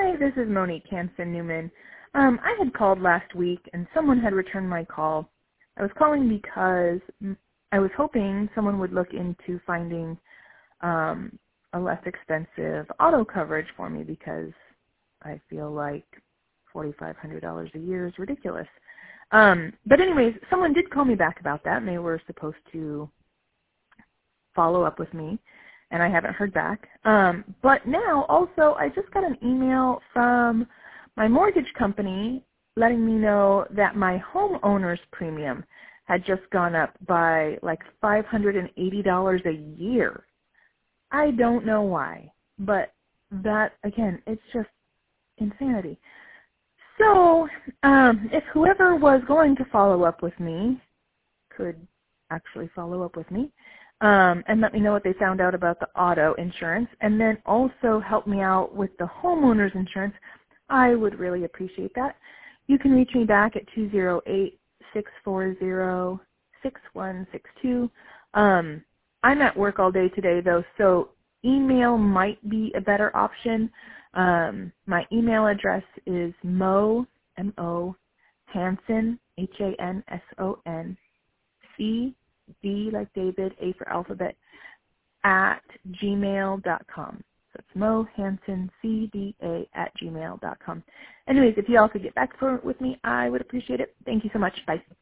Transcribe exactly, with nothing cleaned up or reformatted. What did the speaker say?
Hi, this is Monique Hansen Newman. Um, I had called last week and someone had returned my call. I was calling because I was hoping someone would look into finding um, a less expensive auto coverage for me because I feel like four thousand five hundred dollars a year is ridiculous. Um, but anyways, someone did call me back about that, and they were supposed to follow up with me, and I haven't heard back. Um, but now, also, I just got an email from my mortgage company letting me know that my homeowner's premium had just gone up by like five hundred eighty dollars a year. I don't know why, but that, again, it's just insanity. So um, if whoever was going to follow up with me could actually follow up with me um, and let me know what they found out about the auto insurance, and then also help me out with the homeowner's insurance, I would really appreciate that. You can reach me back at two zero eight, six four zero, six one six two. Um, I'm at work all day today, though, so email might be a better option. Um, my email address is Mo, M O, Hanson, H A N S O N, C, D like David, A for alphabet, at gmail dot com. So it's Mo Hanson, C D A, at gmail dot com. Anyways, if you all could get back for, with me, I would appreciate it. Thank you so much. Bye.